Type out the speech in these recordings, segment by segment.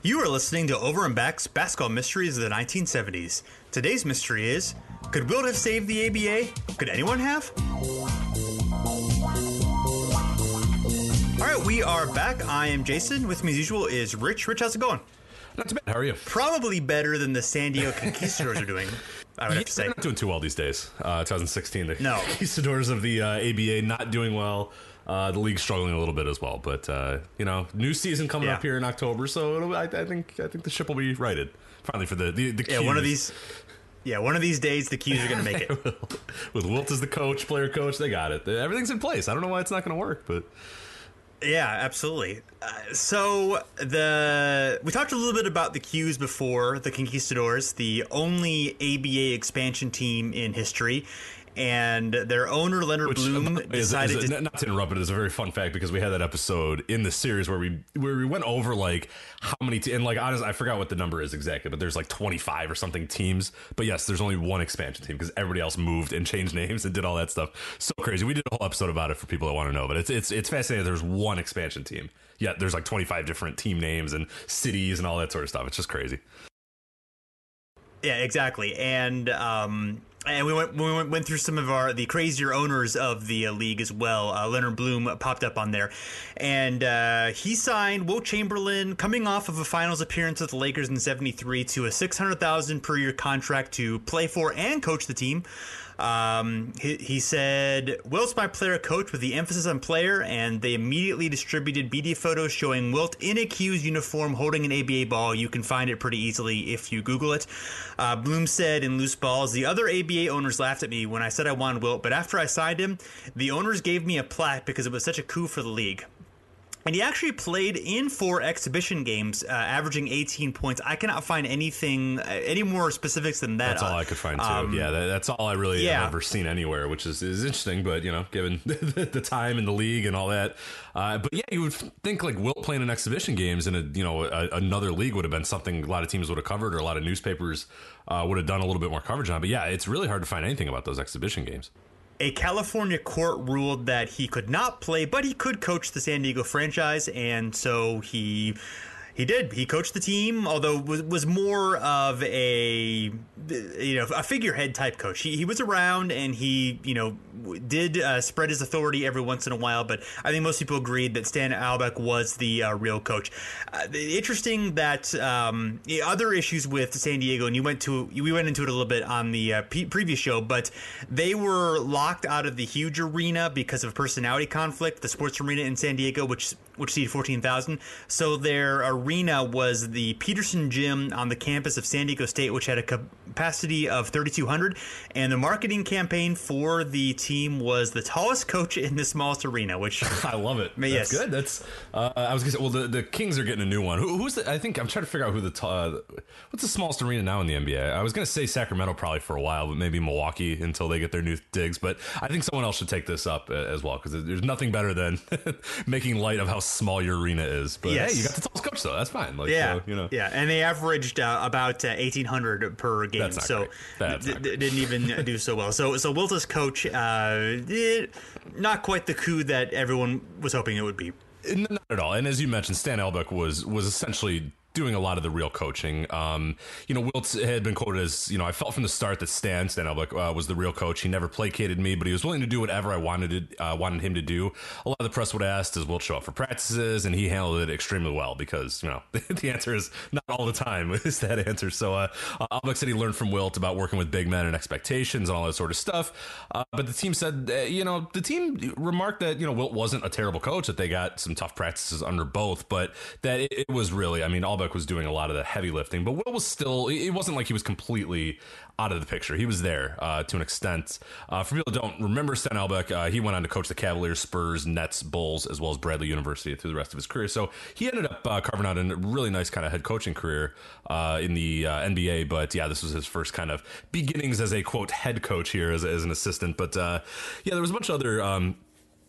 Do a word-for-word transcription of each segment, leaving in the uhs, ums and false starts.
You are listening to Over and Back's Basketball Mysteries of the nineteen seventies. Today's mystery is, could Wilt have saved the A B A? Could anyone have? All right, we are back. I am Jason. With me as usual is Rich. Rich, how's it going? Not too bad. How are you? Probably better than the San Diego Conquistadors are doing, I would have to say. They're not doing too well these days. Uh, twenty sixteen, the No. Conquistadors of the uh, A B A not doing well. Uh, the league's struggling a little bit as well, but uh, you know, new season coming Yeah. up here in October, so it'll, I, I think I think the ship will be righted finally for the the, the Yeah, Qs. one of these. Yeah, one of these days the Qs are going to make it. With Wilt as the coach, player coach, they got it. Everything's in place. I don't know why it's not going to work, but Yeah, absolutely. Uh, so the we talked a little bit about the Qs before, the Conquistadors, the only A B A expansion team in history, and their owner Leonard Which, Bloom is, decided is, to. not to interrupt, but it's a very fun fact because we had that episode in the series where we where we went over like how many te- and like honestly I forgot what the number is exactly, but there's like twenty-five or something teams. But yes, there's only one expansion team because everybody else moved and changed names and did all that stuff. So crazy. We did a whole episode about it for people that want to know, but it's it's it's fascinating. There's one expansion team, yet there's like twenty-five different team names and cities and all that sort of stuff. It's just crazy. Yeah, exactly, and um, and we went we went, went through some of our the crazier owners of the uh, league as well. Uh, Leonard Bloom popped up on there, and uh, he signed Wilt Chamberlain, coming off of a finals appearance with the Lakers in seventy-three, to a six hundred thousand per year contract to play for and coach the team. Um, he, he said, Wilt's my player coach with the emphasis on player, and they immediately distributed media photos showing Wilt in a Q's uniform holding an A B A ball. You can find it pretty easily if you Google it. Uh, Bloom said in Loose Balls, the other A B A owners laughed at me when I said I wanted Wilt, but after I signed him, the owners gave me a plaque because it was such a coup for the league. And he actually played in four exhibition games, uh, averaging eighteen points. I cannot find anything, uh, any more specifics than that. That's all I could find too. Um, yeah, that, that's all I really yeah. have ever seen anywhere, which is, is interesting. But you know, given the time in the league and all that, uh, but yeah, you would think like Wilt playing in exhibition games in a you know a, another league would have been something a lot of teams would have covered, or a lot of newspapers uh, would have done a little bit more coverage on. But yeah, it's really hard to find anything about those exhibition games. A California court ruled that he could not play, but he could coach the San Diego franchise, and so he he did. He coached the team, although was was more of a you know a figurehead type coach. He he was around and he you know did uh, spread his authority every once in a while, but I think most people agreed that Stan Albeck was the uh, real coach. Uh, interesting that um, the other issues with San Diego, and you went to we went into it a little bit on the uh, p- previous show, but they were locked out of the huge arena because of personality conflict, the sports arena in San Diego, which which seated fourteen thousand. So their arena was the Peterson Gym on the campus of San Diego State, which had a capacity of thirty-two hundred, and the marketing campaign for the team was the tallest coach in the smallest arena, which I love it. That's yes. good. That's uh, I was gonna say. Well, the, the Kings are getting a new one. Who, who's the? I think I'm trying to figure out who the t- uh, what's the smallest arena now in the N B A. I was gonna say Sacramento probably for a while, but maybe Milwaukee until they get their new digs. But I think someone else should take this up uh, as well, because there's nothing better than making light of how small your arena is. But yes. hey, you got the tallest coach though. That's fine. Like, yeah, so, you know. Yeah, and they averaged uh, about uh, eighteen hundred per game, That's not so great. That's d- not d- great. didn't even do so well. So, so Wilt as coach, uh, did not quite the coup that everyone was hoping it would be. Not at all. And as you mentioned, Stan Albeck was was essentially doing a lot of the real coaching. Um, you know, Wilt had been quoted as, you know, I felt from the start that Stan, Stan Albeck, uh, was the real coach. He never placated me, but he was willing to do whatever I wanted to, uh, wanted him to do. A lot of the press would ask, does Wilt show up for practices? And he handled it extremely well because, you know, the answer is not all the time is that answer. So uh, Albeck said he learned from Wilt about working with big men and expectations and all that sort of stuff. Uh, but the team said, uh, you know, the team remarked that, you know, Wilt wasn't a terrible coach, that they got some tough practices under both, but that it, it was really, I mean, Albeck was doing a lot of the heavy lifting, but Wilt was still, it wasn't like he was completely out of the picture. He was there uh, to an extent. Uh, for people who don't remember Stan Albeck, uh, he went on to coach the Cavaliers, Spurs, Nets, Bulls, as well as Bradley University through the rest of his career. So he ended up uh, carving out a really nice kind of head coaching career uh, in the uh, N B A. But yeah, this was his first kind of beginnings as a quote head coach here as, as an assistant. But uh, yeah, there was a bunch of other um,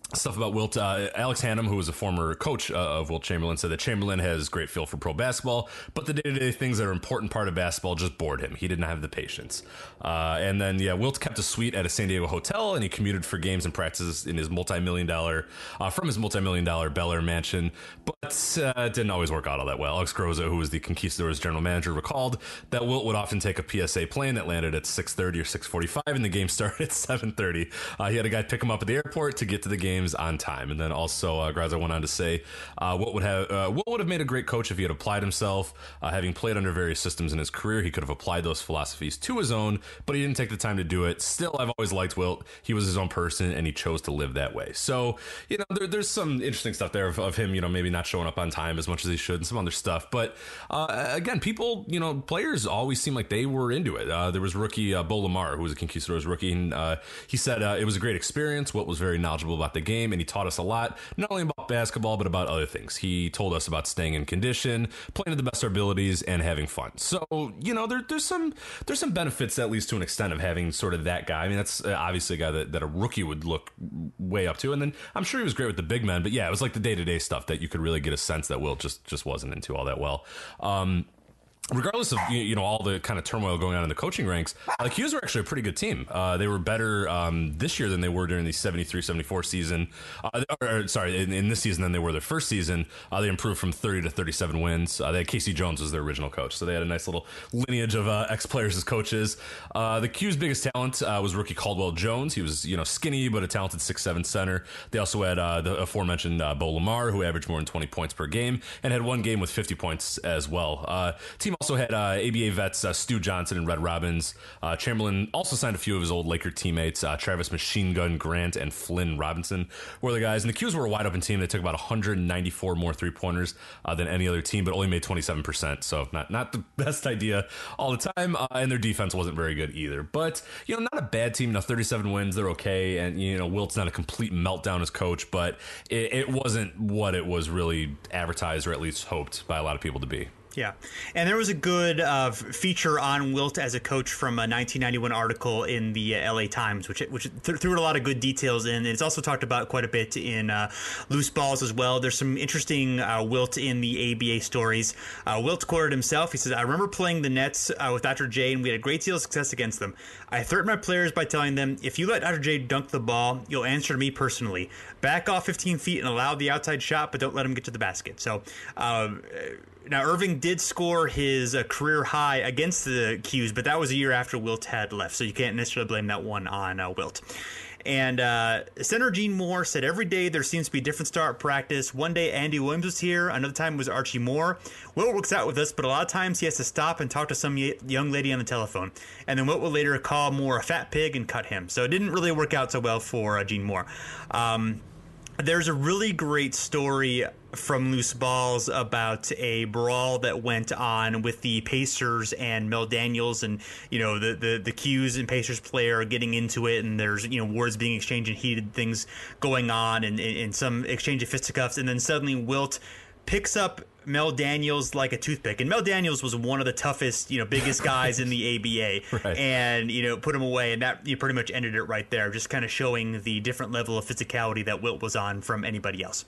stuff about Wilt. Uh, Alex Hannum, who was a former coach uh, of Wilt Chamberlain, said that Chamberlain has great feel for pro basketball, but the day-to-day things that are important part of basketball just bored him. He didn't have the patience. Uh, and then, yeah, Wilt kept a suite at a San Diego hotel, and he commuted for games and practices in his multi-million dollar, uh, from his multi-million dollar Bel Air mansion, but uh, it didn't always work out all that well. Alex Groza, who was the Conquistadors general manager, recalled that Wilt would often take a P S A plane that landed at six thirty or six forty-five, and the game started at seven thirty. Uh, he had a guy pick him up at the airport to get to the games on time. And then also, uh, Graza went on to say, uh, what would have uh, what would have made a great coach if he had applied himself. Uh, having played under various systems in his career, he could have applied those philosophies to his own, but he didn't take the time to do it. Still, I've always liked Wilt. He was his own person, and he chose to live that way. So, you know, there, there's some interesting stuff there of, of him, you know, maybe not showing up on time as much as he should and some other stuff. But uh, again, people, you know, players always seem like they were into it. Uh, there was rookie uh, Bo Lamar, who was a Conquistadors rookie, and uh, he said uh, it was a great experience. Wilt was very knowledgeable about the game, and he taught us a lot, not only about basketball, but about other things. He told us about staying in condition, playing to the best of our abilities, and having fun. So, you know, there, there's some there's some benefits, at least to an extent, of having sort of that guy. I mean, that's uh, obviously a guy that, that a rookie would look way up to. And then I'm sure he was great with the big men, but yeah, it was like the day-to-day stuff that you could really get a sense that Wilt just, just wasn't into all that well. Um, Regardless of, you know, all the kind of turmoil going on in the coaching ranks, uh, the Qs were actually a pretty good team. Uh, they were better um, this year than they were during the seventy-three seventy-four season. Uh, or, or, sorry, in, in this season than they were their first season. Uh, they improved from thirty to thirty-seven wins. Uh, they had Casey Jones was their original coach, so they had a nice little lineage of uh, ex-players as coaches. Uh, the Qs' biggest talent uh, was rookie Caldwell Jones. He was, you know, skinny but a talented six seven center. They also had uh, the aforementioned uh, Bo Lamar, who averaged more than twenty points per game and had one game with fifty points as well. Uh, team also had uh, A B A vets uh, Stu Johnson and Red Robbins. Uh, Chamberlain also signed a few of his old Laker teammates. Uh, Travis Machine Gun Grant and Flynn Robinson were the guys. And the Qs were a wide open team. They took about one hundred ninety-four more three pointers uh, than any other team, but only made twenty-seven percent. So not not the best idea all the time. Uh, and their defense wasn't very good either. But, you know, not a bad team. Now, thirty-seven wins, they're okay. And, you know, Wilt's not a complete meltdown as coach, but it, it wasn't what it was really advertised or at least hoped by a lot of people to be. Yeah, and there was a good uh, feature on Wilt as a coach from a nineteen ninety-one article in the uh, L A Times, which which th- threw a lot of good details in. It's also talked about quite a bit in uh, Loose Balls as well. There's some interesting uh, Wilt in the A B A stories. Uh, Wilt quoted himself. He says, "I remember playing the Nets uh, with Doctor J, and we had a great deal of success against them. I threatened my players by telling them, if you let Doctor J dunk the ball, you'll answer to me personally. Back off fifteen feet and allow the outside shot, but don't let him get to the basket." So, uh, now Irving did score his uh, career high against the Qs, but that was a year after Wilt had left, so you can't necessarily blame that one on uh, Wilt. And uh, Senator Gene Moore said, "Every day there seems to be a different star at practice. One day Andy Williams was here. Another time it was Archie Moore. Wilt works out with us, but a lot of times he has to stop and talk to some y- young lady on the telephone. And then Wilt will later call Moore a fat pig and cut him." So it didn't really work out so well for uh, Gene Moore. Um, there's a really great story from Loose Balls about a brawl that went on with the Pacers and Mel Daniels, and you know the the, the Qs and Pacers player are getting into it, and there's you know words being exchanged and heated things going on, and, and, and some exchange of fisticuffs, and then suddenly Wilt picks up Mel Daniels like a toothpick, and Mel Daniels was one of the toughest, you know, biggest guys in the A B A, right. And you know, put him away, and that you pretty much ended it right there, just kind of showing the different level of physicality that Wilt was on from anybody else.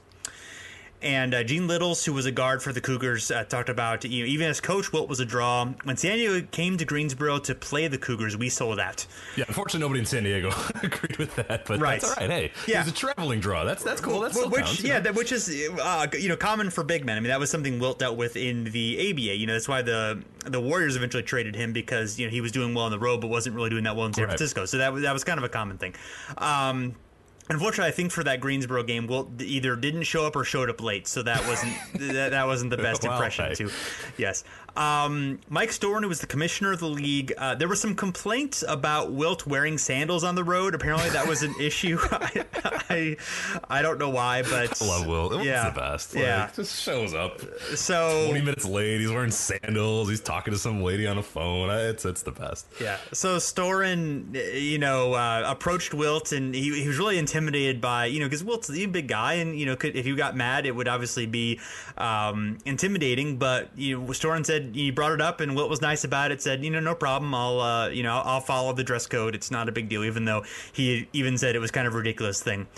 And uh, Gene Littles, who was a guard for the Cougars, uh, talked about, you know, even as coach, Wilt was a draw. When San Diego came to Greensboro to play the Cougars, we sold out. Yeah, unfortunately, nobody in San Diego agreed with that, but right. That's all right. Hey, yeah. He was a traveling draw. That's that's cool. That's still which, counts, yeah, know? that, which is uh, you know common for big men. I mean, that was something Wilt dealt with in the A B A. You know, that's why the the Warriors eventually traded him, because you know he was doing well on the road, but wasn't really doing that well in San right. Francisco. So that was that was kind of a common thing. Um, Unfortunately, I think for that Greensboro game, Wilt either didn't show up or showed up late, so that wasn't that, that wasn't the best well, impression. Hey. Too, yes. Um, Mike Storin, who was the commissioner of the league, uh, there were some complaints about Wilt wearing sandals on the road. Apparently, that was an issue. I, I I don't know why, but I love Wilt. Wilt's yeah, the best. Like, yeah, just shows up. So twenty minutes late, he's wearing sandals. He's talking to some lady on the phone. It's it's the best. Yeah. So Storin, you know, uh, approached Wilt, and he he was really intimidated. intimidated by, you know, because Wilt's a big guy, and, you know, could, if you got mad, it would obviously be um, intimidating. But, you know, Storen said he brought it up, and Wilt was nice about it, said, you know, no problem. I'll, uh, you know, I'll follow the dress code. It's not a big deal, even though he even said it was kind of a ridiculous thing.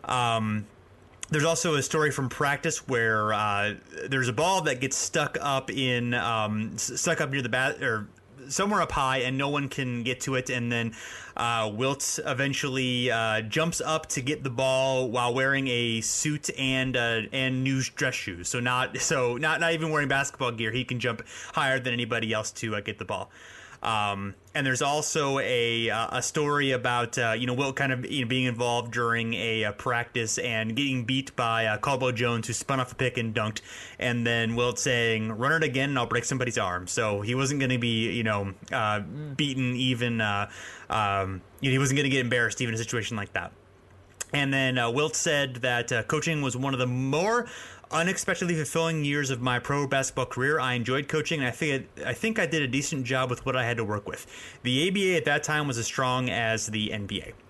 Um, There's also a story from practice where uh, there's a ball that gets stuck up in um, stuck up near the bat or somewhere up high, and no one can get to it. And then uh, Wilt eventually uh, jumps up to get the ball while wearing a suit and uh, and new dress shoes. So not so not not even wearing basketball gear. He can jump higher than anybody else to uh, get the ball. Um, and there's also a uh, a story about uh, you know Wilt kind of you know, being involved during a uh, practice and getting beat by uh, Caldwell Jones, who spun off a pick and dunked, and then Wilt saying, "Run it again, and I'll break somebody's arm." So he wasn't going to be you know uh, beaten even uh, um, you know, he wasn't going to get embarrassed even in a situation like that. And then uh, Wilt said that uh, coaching was one of the more unexpectedly fulfilling years of my pro basketball career. I enjoyed coaching, and I think I think I did a decent job with what I had to work with. The A B A at that time was as strong as the N B A.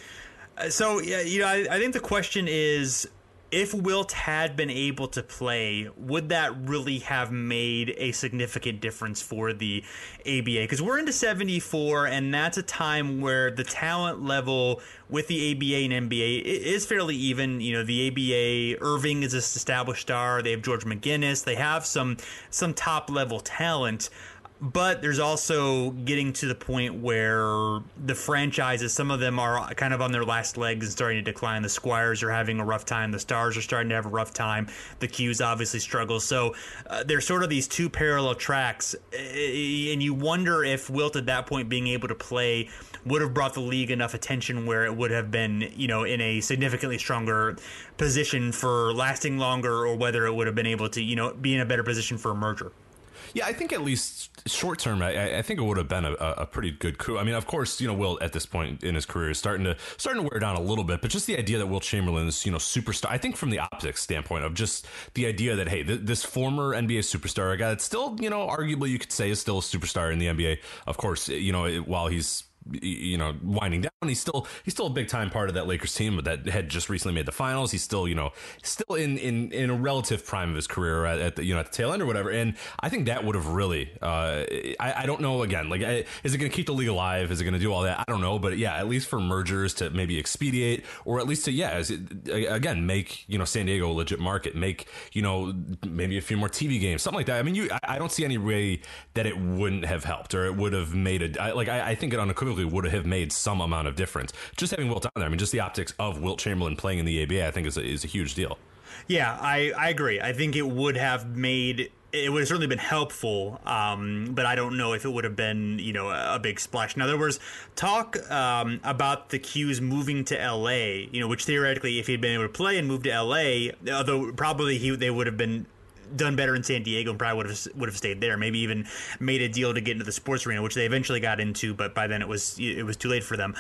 Uh, so, yeah, you know, I, I think the question is, if Wilt had been able to play, would that really have made a significant difference for the A B A? Because we're into seventy-four, and that's a time where the talent level with the A B A and N B A is fairly even. You know, the A B A, Irving is an established star. They have George McGinnis. They have some some top-level talent. But there's also getting to the point where the franchises, some of them are kind of on their last legs and starting to decline. The Squires are having a rough time. The Stars are starting to have a rough time. The Qs obviously struggle. So uh, there's sort of these two parallel tracks. And you wonder if Wilt at that point being able to play would have brought the league enough attention where it would have been, you know, in a significantly stronger position for lasting longer, or whether it would have been able to, you know, be in a better position for a merger. Yeah, I think at least short term, I, I think it would have been a, a pretty good coup. I mean, of course, you know, Wilt at this point in his career is starting to starting to wear down a little bit, but just the idea that Wilt Chamberlain's, you know, superstar. I think from the optics standpoint of just the idea that, hey, th- this former N B A superstar, a guy that still, you know, arguably you could say is still a superstar in the N B A. Of course, you know, it, while he's you know winding down, he's still he's still a big time part of that Lakers team that had just recently made the finals. He's still you know still in in in a relative prime of his career at, at the you know at the tail end or whatever. And I think that would have really uh I, I don't know, again, like I, is it going to keep the league alive? Is it going to do all that? I don't know, but yeah, at least for mergers to maybe expedite, or at least to yeah is it, again make you know San Diego a legit market, make you know maybe a few more T V games, something like that. I mean, you I, I don't see any way that it wouldn't have helped, or it would have made a I, like I, I think it unequivocally would have made some amount of difference. Just having Wilt down there, I mean, just the optics of Wilt Chamberlain playing in the A B A, I think is a, is a huge deal. Yeah, I, I agree. I think it would have made it would have certainly been helpful, um, but I don't know if it would have been, you know, a big splash. Now, there was talk um, about the Qs moving to L A, you know, which theoretically, if he'd been able to play and move to L A, although probably he they would have been done better in San Diego and probably would have would have stayed there. Maybe even made a deal to get into the sports arena, which they eventually got into, but by then it was it was too late for them.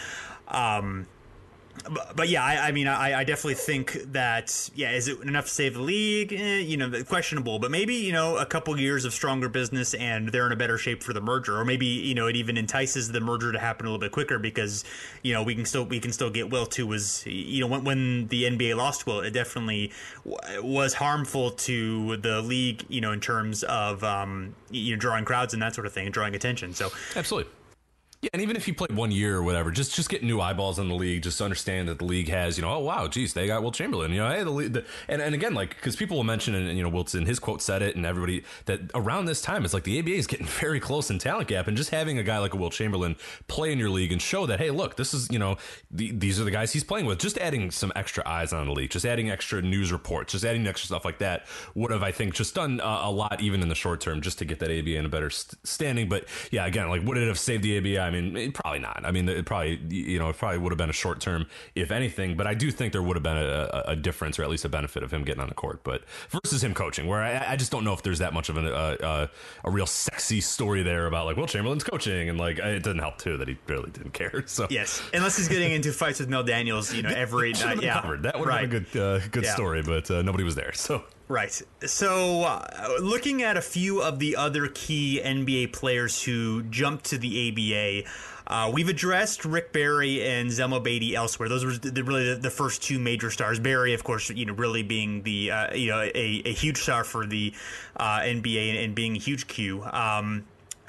Um, but, but yeah, I, I mean, I, I definitely think that yeah, is it enough to save the league? Eh, you know, questionable. But maybe you know a couple years of stronger business and they're in a better shape for the merger, or maybe you know it even entices the merger to happen a little bit quicker because you know we can still we can still get Wilt, who was you know when when the N B A lost Wilt, it definitely w- was harmful to the league, you know, in terms of um, you know drawing crowds and that sort of thing, and drawing attention. So absolutely. Yeah, and even if he played one year or whatever, just just get new eyeballs on the league, just understand that the league has, you know, oh, wow, geez, they got Wilt Chamberlain. You know, hey, the, league, the and, and again, like, because people will mention, and, you know, Wilt's in his quote said it, and everybody, that around this time, it's like the A B A is getting very close in talent gap, and just having a guy like a Wilt Chamberlain play in your league and show that, hey, look, this is, you know, the, these are the guys he's playing with, just adding some extra eyes on the league, just adding extra news reports, just adding extra stuff like that would have, I think, just done uh, a lot, even in the short term, just to get that A B A in a better st- standing. But yeah, again, like, would it have saved the A B A? I mean, it, probably not. I mean, it probably, you know, it probably would have been a short term, if anything, but I do think there would have been a, a difference, or at least a benefit of him getting on the court, but versus him coaching, where I, I just don't know if there's that much of an, uh, uh, a real sexy story there about like Wilt Chamberlain's coaching, and like it doesn't help too that he really didn't care. So yes, unless he's getting into fights with Mel Daniels, you know, every night. Yeah, covered. That would have right. been a good, uh, good yeah. story, but uh, nobody was there. So. Right. So uh, looking at a few of the other key N B A players who jumped to the A B A, Uh, we've addressed Rick Barry and Zelmo Beatty elsewhere. Those were the, really the, the first two major stars. Barry, of course, you know, really being the uh, you know a, a huge star for the uh, N B A and, and being a huge Q. Um,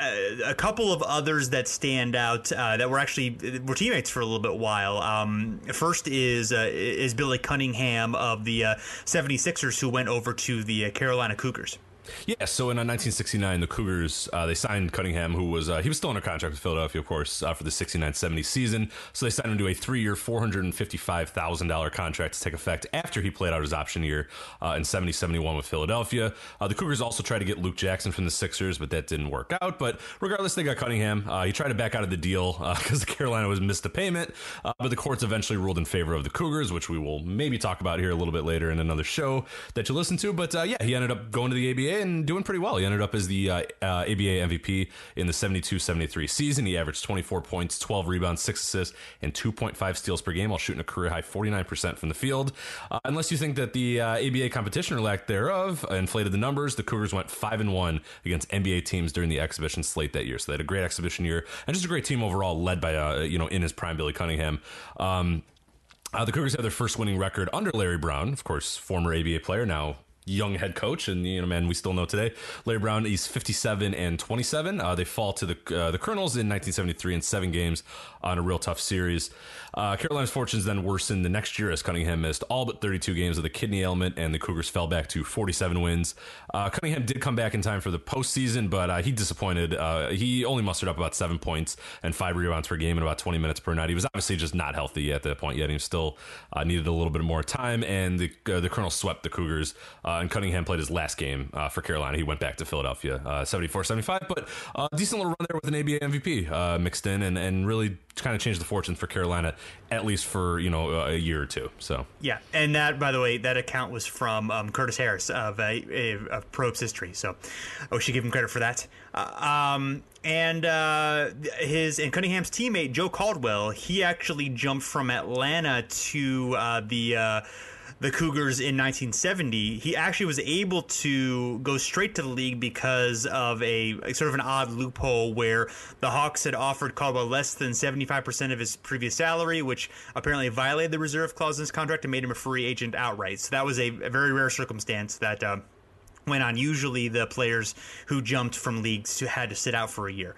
a couple of others that stand out uh, that were actually were teammates for a little bit while. Um, first is uh, is Billy Cunningham of the uh, seventy-sixers, who went over to the uh, Carolina Cougars. Yeah, so in uh, nineteen sixty-nine, the Cougars, uh, they signed Cunningham, who was, uh, he was still under contract with Philadelphia, of course, uh, for the sixty-nine seventy season. So they signed him to a three-year, four hundred fifty-five thousand dollars contract to take effect after he played out his option year uh, in seventy seventy-one with Philadelphia. Uh, the Cougars also tried to get Luke Jackson from the Sixers, but that didn't work out. But regardless, they got Cunningham. Uh, he tried to back out of the deal because uh, Carolina was missed a payment, uh, but the courts eventually ruled in favor of the Cougars, which we will maybe talk about here a little bit later in another show that you listen to. But uh, yeah, he ended up going to the A B A and doing pretty well. He ended up as the uh, uh, A B A M V P in the seventy-two seventy-three season. He averaged twenty-four points, twelve rebounds, six assists, and two point five steals per game while shooting a career-high forty-nine percent from the field. Uh, unless you think that the uh, A B A competition or lack thereof inflated the numbers, the Cougars went five and one against N B A teams during the exhibition slate that year. So they had a great exhibition year and just a great team overall, led by, uh, you know, in his prime, Billy Cunningham. Um, uh, the Cougars have their first winning record under Larry Brown, of course, former A B A player, now young head coach, and you know, man, we still know today. Larry Brown, he's fifty-seven and twenty-seven. Uh, they fall to the uh, the Colonels in nineteen seventy-three in seven games on a real tough series. Uh, Carolina's fortunes then worsened the next year as Cunningham missed all but thirty-two games of the kidney ailment, and the Cougars fell back to forty-seven wins. Uh, Cunningham did come back in time for the postseason, but uh, he disappointed. Uh, he only mustered up about seven points and five rebounds per game in about twenty minutes per night. He was obviously just not healthy at that point yet. He still uh, needed a little bit more time, and the uh, the Colonels swept the Cougars. Uh, and Cunningham played his last game uh, for Carolina. He went back to Philadelphia, uh, seventy-four seventy-five, but uh, decent little run there with an A B A M V P uh, mixed in, and, and really kind of changed the fortunes for Carolina, at least for, you know, a year or two. So yeah, and that, by the way, that account was from um, Curtis Harris of, uh, of Probes History, so we should give him credit for that. Uh, um, and uh, his and Cunningham's teammate Joe Caldwell, he actually jumped from Atlanta to uh, the uh, the Cougars in nineteen seventy. He actually was able to go straight to the league because of a, a sort of an odd loophole where the Hawks had offered Caldwell less than seventy-five percent of his previous salary, which apparently violated the reserve clause in his contract and made him a free agent outright. So that was a, a very rare circumstance that uh, went on. Usually the players who jumped from leagues had to sit out for a year.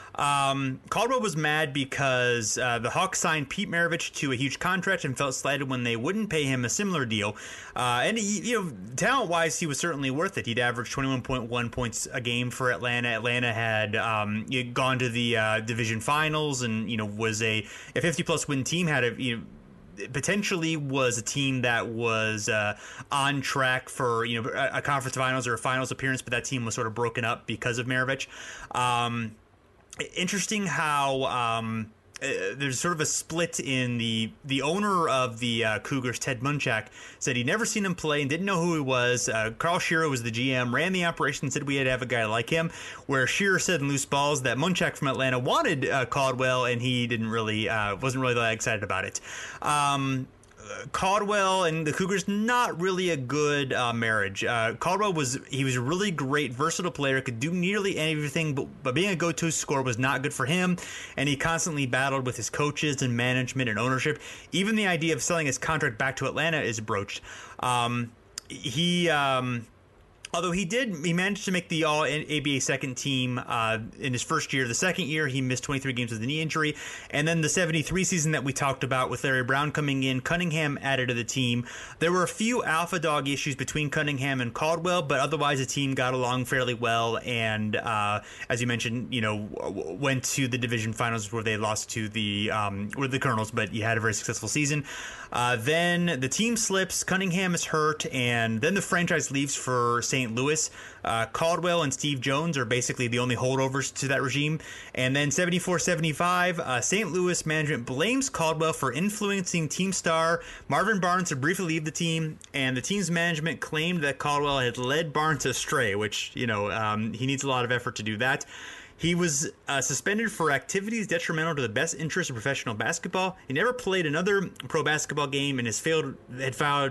Um, Caldwell was mad because uh, the Hawks signed Pete Maravich to a huge contract and felt slighted when they wouldn't pay him a similar deal. Uh, and, he, you know, talent-wise, he was certainly worth it. He'd averaged twenty-one point one points a game for Atlanta. Atlanta had um, gone to the uh, division finals and, you know, was a a fifty-plus win team, had a, you know, potentially was a team that was uh, on track for, you know, a, a conference finals or a finals appearance, but that team was sort of broken up because of Maravich. Um, interesting how um, uh, there's sort of a split in the the owner of the uh, Cougars, Ted Munchak, said he'd never seen him play and didn't know who he was. Uh, Carl Shearer was the G M, ran the operation, said we had to have a guy like him, where Shearer said in Loose Balls that Munchak from Atlanta wanted uh, Caldwell, and he didn't really, uh, wasn't really that excited about it. Um, Caldwell and the Cougars, not really a good uh, marriage. Uh, Caldwell was he was a really great, versatile player, could do nearly everything, but, but being a go-to scorer was not good for him, and he constantly battled with his coaches and management and ownership. Even the idea of selling his contract back to Atlanta is broached. Um, he... Um, Although he did, he managed to make the All A B A second team uh, in his first year. The second year, he missed twenty-three games with a knee injury. And then the seventy-three season that we talked about with Larry Brown coming in, Cunningham added to the team. There were a few alpha dog issues between Cunningham and Caldwell, but otherwise the team got along fairly well. And uh, as you mentioned, you know, went to the division finals where they lost to the um, were the Colonels, but you had a very successful season. Uh, then the team slips, Cunningham is hurt, and then the franchise leaves for Saint Louis. Uh, Caldwell and Steve Jones are basically the only holdovers to that regime. And then seventy-four seventy-five, uh, Saint Louis management blames Caldwell for influencing team star Marvin Barnes to briefly leave the team, and the team's management claimed that Caldwell had led Barnes astray, which, you know, um, he needs a lot of effort to do that. He was uh, suspended for activities detrimental to the best interest of professional basketball. He never played another pro basketball game and has failed, had filed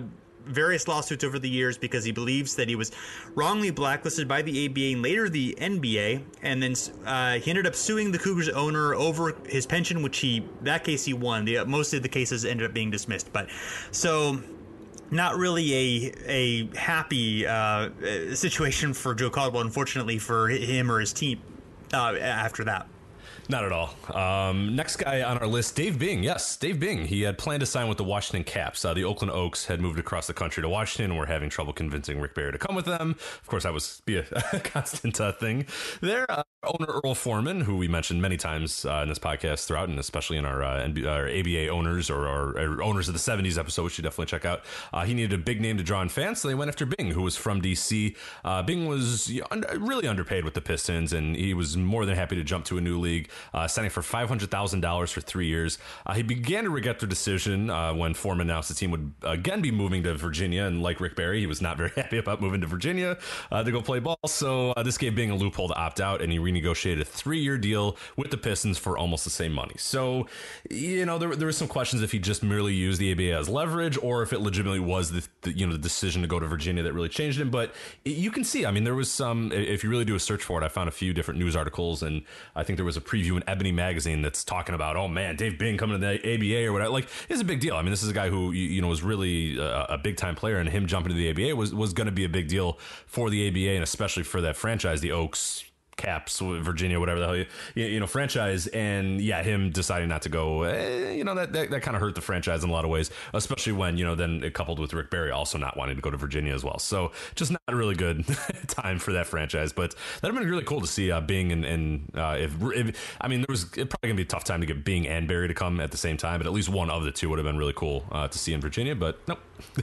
various lawsuits over the years because he believes that he was wrongly blacklisted by the A B A and later the N B A. And then uh, he ended up suing the Cougars owner over his pension, which he, that case he won. The, most of the cases ended up being dismissed. But so not really a a happy uh, situation for Joe Caldwell, unfortunately for him or his team uh, after that. Not at all. Um, next guy on our list, Dave Bing. Yes, Dave Bing. He had planned to sign with the Washington Caps. Uh, the Oakland Oaks had moved across the country to Washington and were having trouble convincing Rick Barry to come with them. Of course, that was be a, a constant uh, thing there. Uh, owner Earl Foreman, who we mentioned many times uh, in this podcast throughout, and especially in our, uh, N B A, our A B A owners or our, our owners of the seventies episode, which you definitely check out. Uh, he needed a big name to draw in fans, so they went after Bing, who was from D C. Uh, Bing was you know, un- really underpaid with the Pistons, and he was more than happy to jump to a new league, uh, signing for five hundred thousand dollars for three years. Uh, he began to regret the decision uh, when Foreman announced the team would again be moving to Virginia. And like Rick Barry, he was not very happy about moving to Virginia uh, to go play ball. So uh, this gave Bing a loophole to opt out, and he renegotiated a three-year deal with the Pistons for almost the same money. So, you know, there, there were some questions if he just merely used the A B A as leverage or if it legitimately was the, the you know the decision to go to Virginia that really changed him. But it, you can see, I mean, there was some, if you really do a search for it, I found a few different news articles, and I think there was a preview in Ebony Magazine that's talking about, oh man, Dave Bing coming to the A B A or whatever. Like, it's a big deal. I mean, this is a guy who you, you know was really a, a big time player, and him jumping to the A B A was was going to be a big deal for the A B A, and especially for that franchise, the Oaks, Caps, Virginia, whatever the hell you, you know franchise. And yeah, him deciding not to go, eh, you know that that, that kind of hurt the franchise in a lot of ways, especially when you know then it coupled with Rick Barry also not wanting to go to Virginia as well. So just not a really good time for that franchise. But that'd have been really cool to see uh, Bing and, and uh, if, if I mean there was it probably gonna be a tough time to get Bing and Barry to come at the same time, but at least one of the two would have been really cool uh, to see in Virginia. But nope.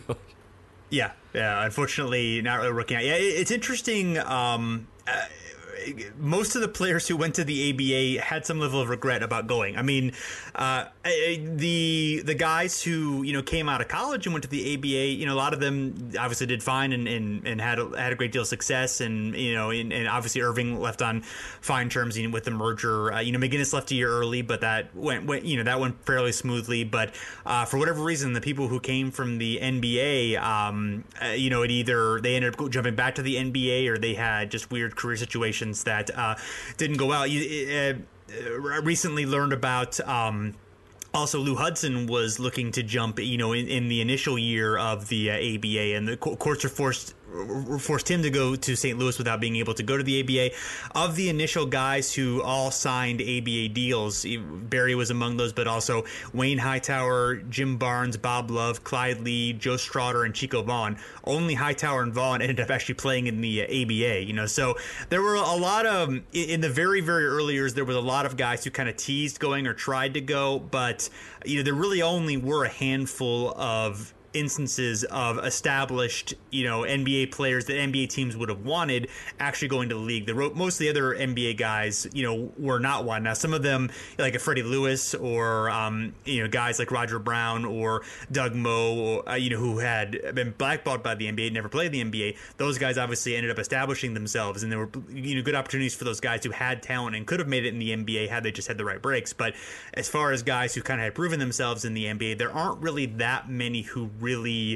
yeah, yeah. Unfortunately, not really working out. Yeah, it, it's interesting. Um, uh, most of the players who went to the A B A had some level of regret about going. I mean, uh, the the guys who you know came out of college and went to the A B A, you know, a lot of them obviously did fine and and, and had a, had a great deal of success, and you know, and, and obviously Irving left on fine terms you know, with the merger. Uh, you know, McGinnis left a year early, but that went, went you know that went fairly smoothly. But uh, for whatever reason, the people who came from the N B A, um, uh, you know, it either they ended up jumping back to the N B A or they had just weird career situations that uh, didn't go well. You uh, recently learned about um, also Lou Hudson was looking to jump, you know, in, in the initial year of the uh, A B A, and the co- courts are forced forced him to go to Saint Louis without being able to go to the A B A. Of the initial guys who all signed A B A deals, Barry was among those, but also Wayne Hightower, Jim Barnes, Bob Love, Clyde Lee, Joe Straughter, and Chico Vaughn. Only Hightower and Vaughn ended up actually playing in the A B A, you know, so there were a lot of, in the very, very early years, there was a lot of guys who kind of teased going or tried to go, but, you know, there really only were a handful of instances of established, you know, N B A players that N B A teams would have wanted actually going to the league. The most of the other N B A guys, you know, were not one. Now, some of them, like a Freddie Lewis or, um, you know, guys like Roger Brown or Doug Moe, or, uh, you know, who had been blackballed by the N B A, never played the N B A. Those guys obviously ended up establishing themselves, and there were, you know, good opportunities for those guys who had talent and could have made it in the N B A had they just had the right breaks. But as far as guys who kind of had proven themselves in the N B A, there aren't really that many who really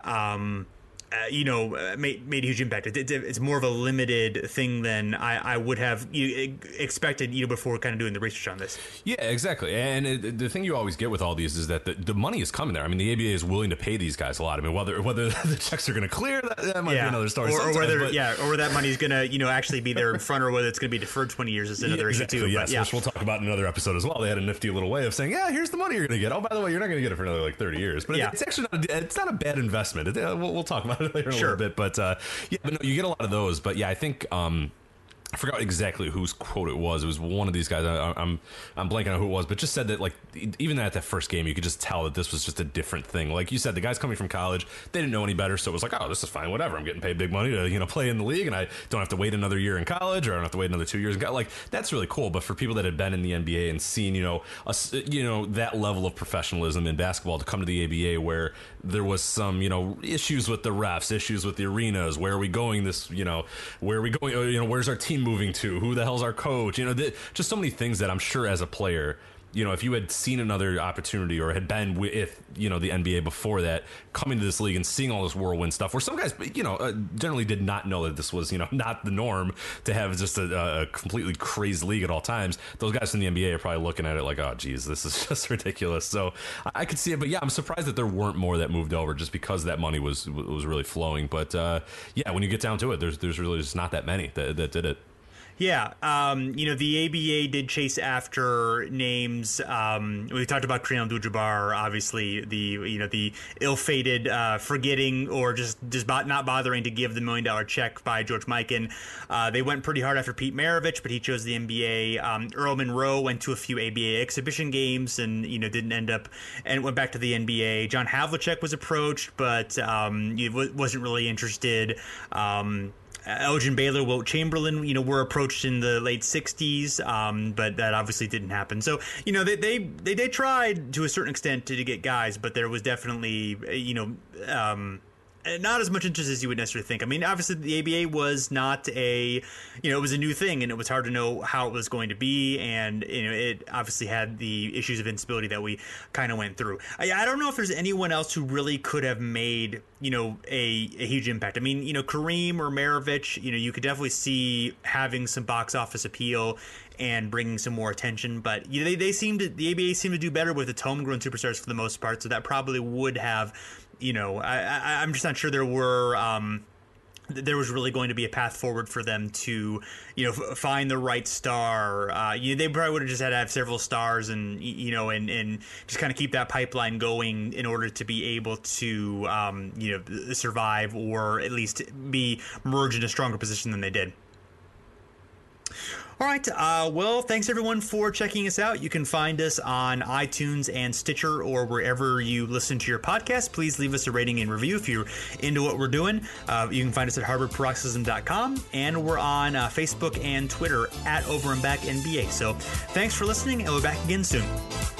um Uh, you know, uh, made, made a huge impact. It, it, it's more of a limited thing than I, I would have you, expected, you know, before kind of doing the research on this. Yeah, exactly. And it, the thing you always get with all these is that the, the money is coming there. I mean, the A B A is willing to pay these guys a lot. I mean, whether whether the checks are going to clear, that, that might yeah. be another story. Or, or whether, but, yeah, or that money is going to, you know, actually be there in front, or whether it's going to be deferred twenty years is another yeah, exactly, issue too. Yes, but, yeah. which we'll talk about in another episode as well. They had a nifty little way of saying, yeah, here's the money you're going to get. Oh, by the way, you're not going to get it for another like thirty years. But yeah. it's actually not a, it's not a bad investment. It, uh, we'll, we'll talk about it later in sure. a little bit. But uh, yeah, but no, you get a lot of those. But yeah, I think um, I forgot exactly whose quote it was. It was one of these guys. I, I'm I'm blanking on who it was, but just said that like even at that first game, you could just tell that this was just a different thing. Like you said, the guys coming from college, they didn't know any better, so it was like, oh, this is fine, whatever. I'm getting paid big money to you know play in the league, and I don't have to wait another year in college, or I don't have to wait another two years. And like that's really cool. But for people that had been in the N B A and seen you know a, you know that level of professionalism in basketball to come to the A B A where there was some you know issues with the refs, issues with the arenas, where are we going this you know where are we going you know where's our team moving to, who the hell's our coach, you know th- just so many things that I'm sure as a player you know, if you had seen another opportunity or had been with, you know, the N B A before that, coming to this league and seeing all this whirlwind stuff, where some guys, you know, uh, generally did not know that this was, you know, not the norm to have just a, a completely crazed league at all times. Those guys in the N B A are probably looking at it like, oh, geez, this is just ridiculous. So I, I could see it, but yeah, I'm surprised that there weren't more that moved over just because that money was was really flowing. But uh, yeah, when you get down to it, there's there's really just not that many that, that did it. Yeah, um, you know, the A B A did chase after names. Um, we talked about Kareem Abdul-Jabbar, obviously the you know the ill-fated uh, forgetting or just just not bothering to give the million dollar check by George Mikan. Uh, they went pretty hard after Pete Maravich, but he chose the N B A. Um, Earl Monroe went to a few A B A exhibition games and you know didn't end up and went back to the N B A. John Havlicek was approached, but um, he w- wasn't really interested. Um, Elgin Baylor, Wilt Chamberlain, you know, were approached in the late sixties, um, but that obviously didn't happen. So, you know, they they they, they tried to a certain extent to, to get guys, but there was definitely, you know, um, not as much interest as you would necessarily think. I mean, obviously the A B A was not a, you know, it was a new thing, and it was hard to know how it was going to be, and you know, it obviously had the issues of instability that we kind of went through. I, I don't know if there's anyone else who really could have made, you know, a, a huge impact. I mean, you know, Kareem or Maravich, you know, you could definitely see having some box office appeal and bringing some more attention, but you know, they they seem to the A B A seemed to do better with its homegrown superstars for the most part, so that probably would have. You know, I, I, I'm just not sure there were um, there was really going to be a path forward for them to, you know, f- find the right star. Uh, you know, they probably would have just had to have several stars and, you know, and, and just kind of keep that pipeline going in order to be able to, um, you know, survive or at least be merged in a stronger position than they did. All right. Uh, well, thanks everyone for checking us out. You can find us on iTunes and Stitcher or wherever you listen to your podcast. Please leave us a rating and review if you're into what we're doing. Uh, you can find us at harvard paroxysm dot com, and we're on uh, Facebook and Twitter at Over and Back N B A. So thanks for listening, and we'll be back again soon.